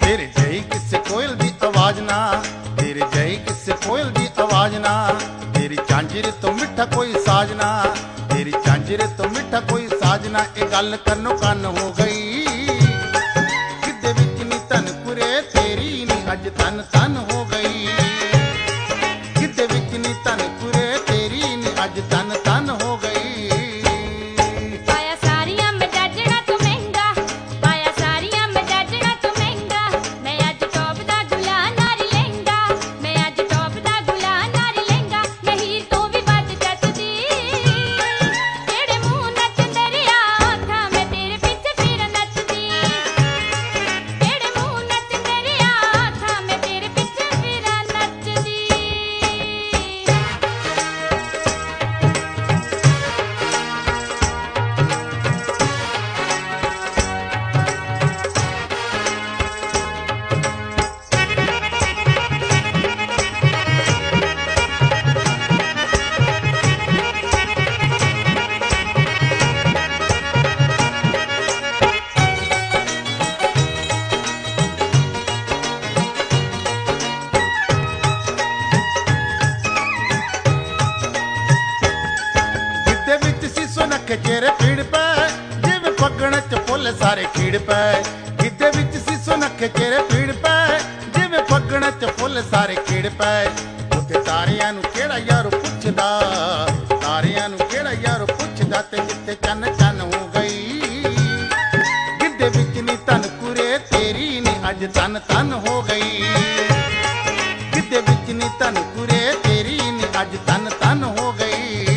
तेरे जई किसे कोयल दी आवाज ना, तेरे जई किसे कोयल दी आवाज ना, तेरी झांझर तो मिठा कोई साजना, तेरी झांझर तो मिठा कोई साजना। ए गल कन्नो कन्न हो गई, गिद्धे विच नी तन कुरे तेरी नी अज तन तन हो गई, गिद्धे विच नी तन कुरे तेरी नी अज तन तन हो गई। चेहरे पीड़ पे जिवें फगण च फुल सारे खीड़ पे, गिद्धे विच सीसो नखे चेहरे पीड़ पे जिवें फगण च फुल सारे खीड़ पे। उत्ते तारियां नूं केड़ा यार पुछदा, तारियां नूं केड़ा यार पुछदा, ते जित्ते चन्न चन्न हो गई, गिद्धे विच नी तन कुरे तेरी नी अज तन तन हो गई, गिद्धे विच नी तन कुरे तेरी नी अज तन तन हो गई।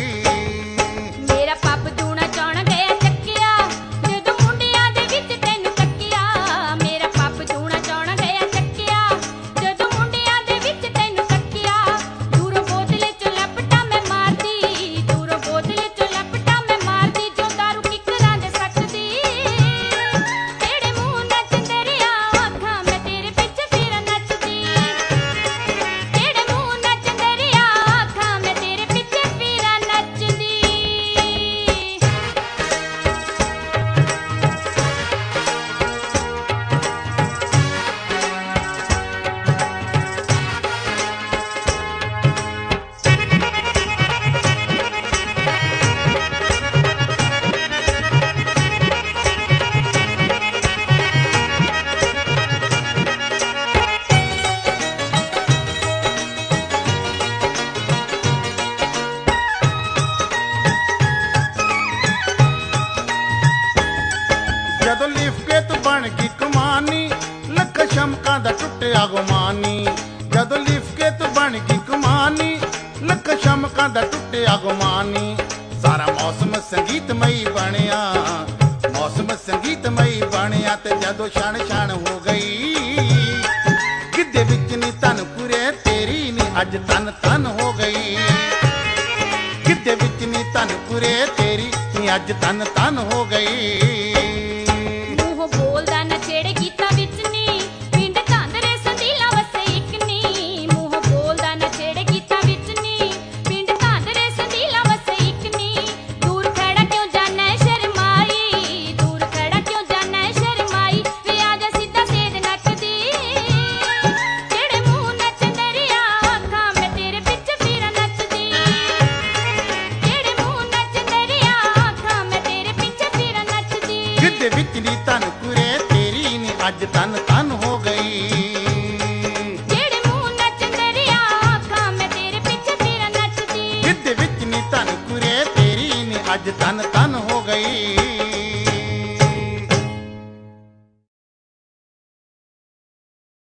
जदों लिफके तू बन गई कमानी, लख शमकां दा टुटिया गुमानी, जदों लिफके तू बन गई कमानी, लख शमकां दा टुटिया गुमानी। सारा मौसम संगीतमई बनिया, मौसम संगीतमई बनिया, ते जदों क्षण क्षण हो गई, गिद्धे विच नी तन कुरे तेरी नी अज तन तन हो गई, गिद्धे विच नी तन कुरे तेरी नी अज तन तन हो गई। गिद्धे विच नी तन कुरे तेरी नी अज तन तन हो गई, जेड़े मुंह नचदे रिया आखां मैं तेरे पिछे फिर नचदी, गिद्धे विच नी तन कुरे तेरी नी अज तन तन